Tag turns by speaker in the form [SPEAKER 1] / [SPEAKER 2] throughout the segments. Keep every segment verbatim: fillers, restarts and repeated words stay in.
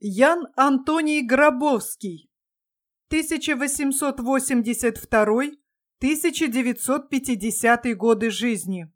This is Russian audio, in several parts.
[SPEAKER 1] Ян Антоний Гробовский. тысяча восемьсот восемьдесят второй — тысяча девятьсот пятидесятый годы жизни.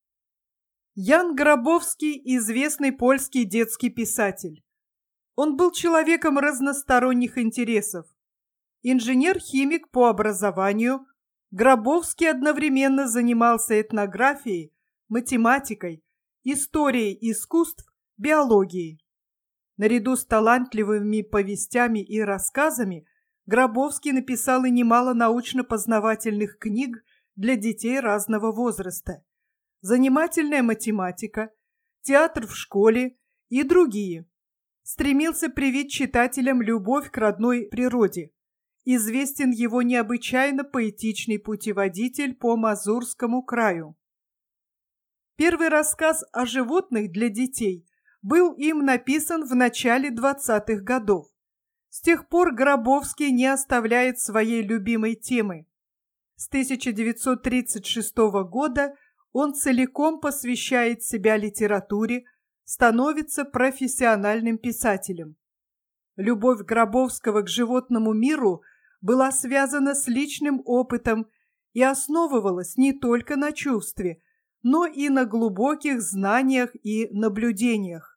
[SPEAKER 1] Ян Гробовский – известный польский детский писатель. Он был человеком разносторонних интересов. Инженер-химик по образованию, Гробовский одновременно занимался этнографией, математикой, историей искусств, биологией. Наряду с талантливыми повестями и рассказами Гробовский написал и немало научно-познавательных книг для детей разного возраста, занимательная математика, театр в школе и другие. Стремился привить читателям любовь к родной природе. Известен его необычайно поэтичный путеводитель по Мазурскому краю. Первый рассказ о животных для детей был им написан в начале двадцатых годов. С тех пор Гробовский не оставляет своей любимой темы. С тысяча девятьсот тридцать шестого года он целиком посвящает себя литературе, становится профессиональным писателем. Любовь Гробовского к животному миру была связана с личным опытом и основывалась не только на чувстве, но и на глубоких знаниях и наблюдениях.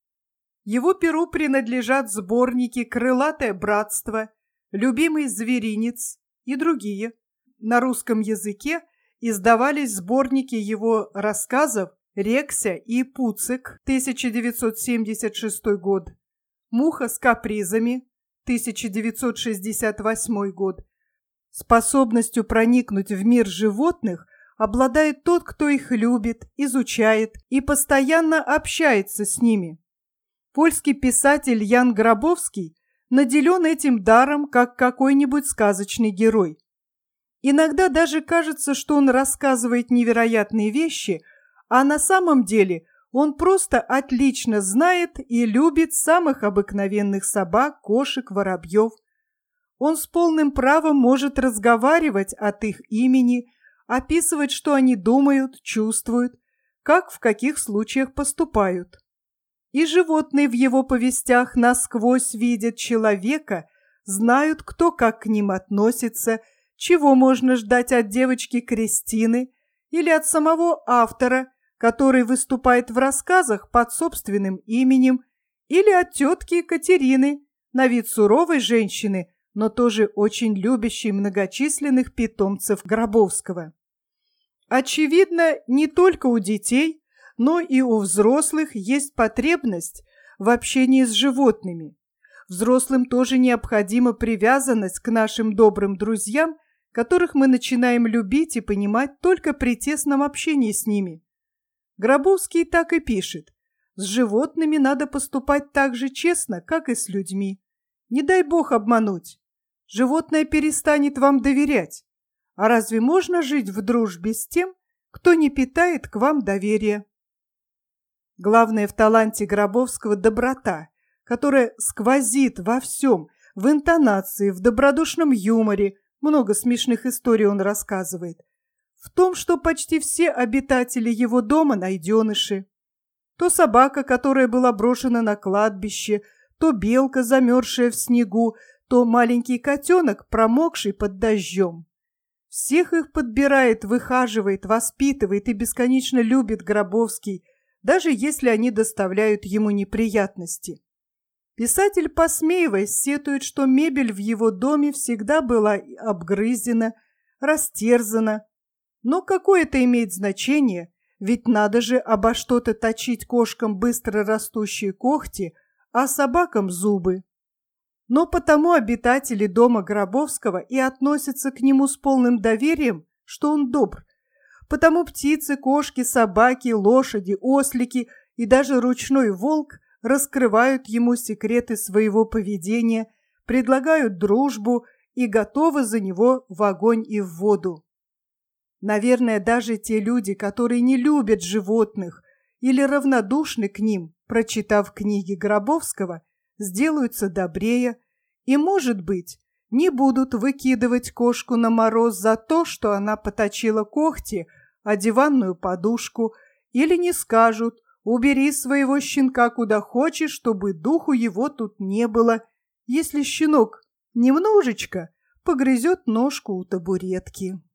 [SPEAKER 1] Его перу принадлежат сборники «Крылатое братство», «Любимый зверинец» и другие. На русском языке издавались сборники его рассказов «Рекся» и «Пуцик» тысяча девятьсот семьдесят шестой год, «Муха с капризами» тысяча девятьсот шестьдесят восьмой год. Способностью проникнуть в мир животных обладает тот, кто их любит, изучает и постоянно общается с ними. Польский писатель Ян Гробовский наделен этим даром, как какой-нибудь сказочный герой. Иногда даже кажется, что он рассказывает невероятные вещи, а на самом деле он просто отлично знает и любит самых обыкновенных собак, кошек, воробьев. Он с полным правом может разговаривать от их имени, описывать, что они думают, чувствуют, как в каких случаях поступают. И животные в его повестях насквозь видят человека, знают, кто как к ним относится, чего можно ждать от девочки Кристины или от самого автора, который выступает в рассказах под собственным именем, или от тетки Екатерины, на вид суровой женщины, но тоже очень любящей многочисленных питомцев Гробовского. Очевидно, не только у детей, но и у взрослых есть потребность в общении с животными. Взрослым тоже необходима привязанность к нашим добрым друзьям, которых мы начинаем любить и понимать только при тесном общении с ними. Гробовский так и пишет: с животными надо поступать так же честно, как и с людьми. Не дай Бог обмануть. Животное перестанет вам доверять. А разве можно жить в дружбе с тем, кто не питает к вам доверия? Главное в таланте Гробовского – доброта, которая сквозит во всем, в интонации, в добродушном юморе, много смешных историй он рассказывает, в том, что почти все обитатели его дома – найденыши. То собака, которая была брошена на кладбище, то белка, замерзшая в снегу, то маленький котенок, промокший под дождем. Всех их подбирает, выхаживает, воспитывает и бесконечно любит Гробовский, даже если они доставляют ему неприятности. Писатель, посмеиваясь, сетует, что мебель в его доме всегда была обгрызена, растерзана. Но какое это имеет значение, ведь надо же обо что-то точить кошкам быстро растущие когти, а собакам зубы. Но потому обитатели дома Гробовского и относятся к нему с полным доверием, что он добр. Потому птицы, кошки, собаки, лошади, ослики и даже ручной волк раскрывают ему секреты своего поведения, предлагают дружбу и готовы за него в огонь и в воду. Наверное, даже те люди, которые не любят животных или равнодушны к ним, прочитав книги Гробовского, сделаются добрее и, может быть, не будут выкидывать кошку на мороз за то, что она поточила когти о диванную подушку, или не скажут: Убери своего щенка куда хочешь, чтобы духу его тут не было, если щенок немножечко погрызет ножку у табуретки.